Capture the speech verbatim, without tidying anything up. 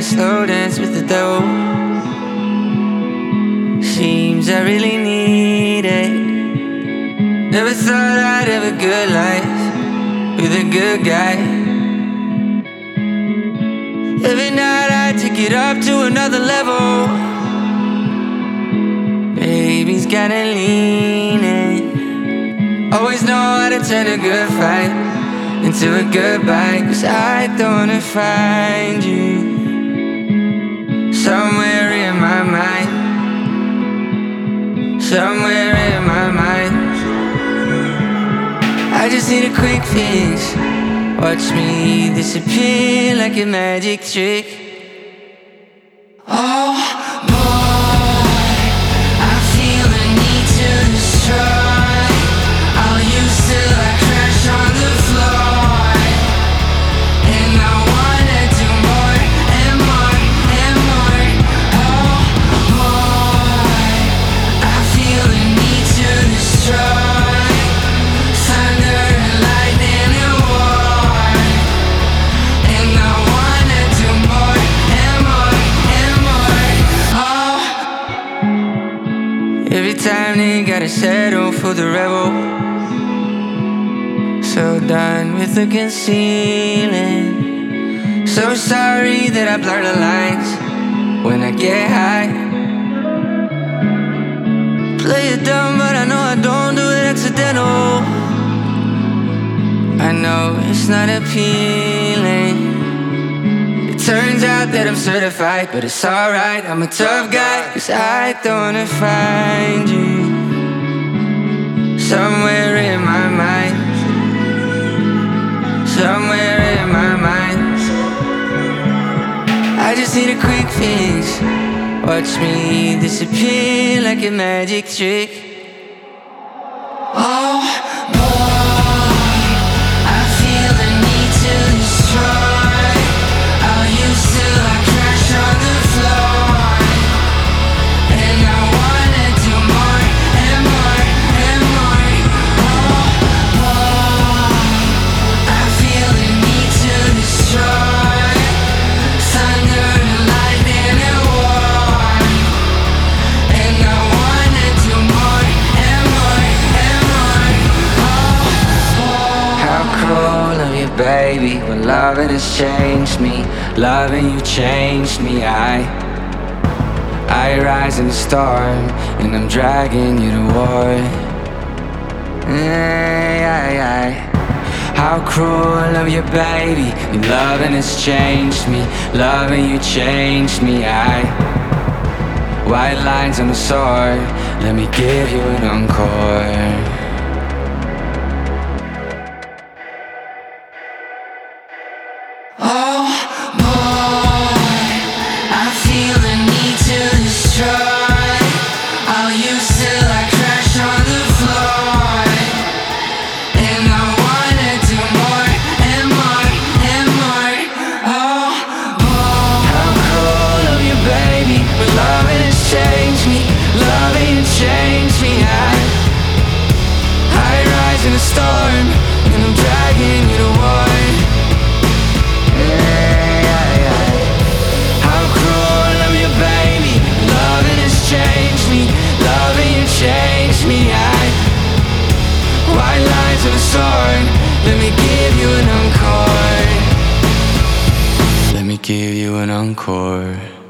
slow dance with the devil. Seems I really need it. Never thought I'd have a good life with a good guy. Every night I take it up to another level. Baby's gotta lean in. Always know how to turn a good fight into a goodbye. Cause I don't wanna find you somewhere in my mind. Somewhere in my mind. I just need a quick fix. Watch me disappear like a magic trick. Oh boy, I feel the need to destroy all you till I crash on the floor. And I wanna do more and more and more. Oh boy, I feel the need to destroy thunder and lightning and war. And I wanna do more and more and more. Oh, every time they gotta settle for the rebel. So done with the concealing. So sorry that I blur the lines when I get high. Play it dumb, but I know I don't do it accidental. I know it's not appealing. It turns out that I'm certified, but it's alright, I'm a tough guy. Cause I don't wanna find you somewhere in my mind. Somewhere in my mind. I just need a quick fix. Watch me disappear like a magic trick. Oh boy, I feel the need to destroy all you till I crash on the floor. And I wanna do more and more and more. Oh boy, I feel the need to destroy thunder and lightning and war. And I wanna do more and more and more. Oh boy. How cruel of you, baby, when loving has changed me. Loving you changed me. I I rise in the storm and I'm dragging you to war. Ay, ay, ay. How cruel of you, baby, when loving has changed me. Loving you changed me. I white lines on the sword, let me give you an encore. Oh boy, I feel the need to destroy all you till I crash on the floor. And I wanna do more and more and more. Oh boy, how cool of you, baby, when loving has changed me. Loving you changed me. I I rise in a storm and I'm dragging you to war. How cruel of you, baby, loving has changed me. Loving you changed me. I white lines of a sword, let me give you an encore. Let me give you an encore.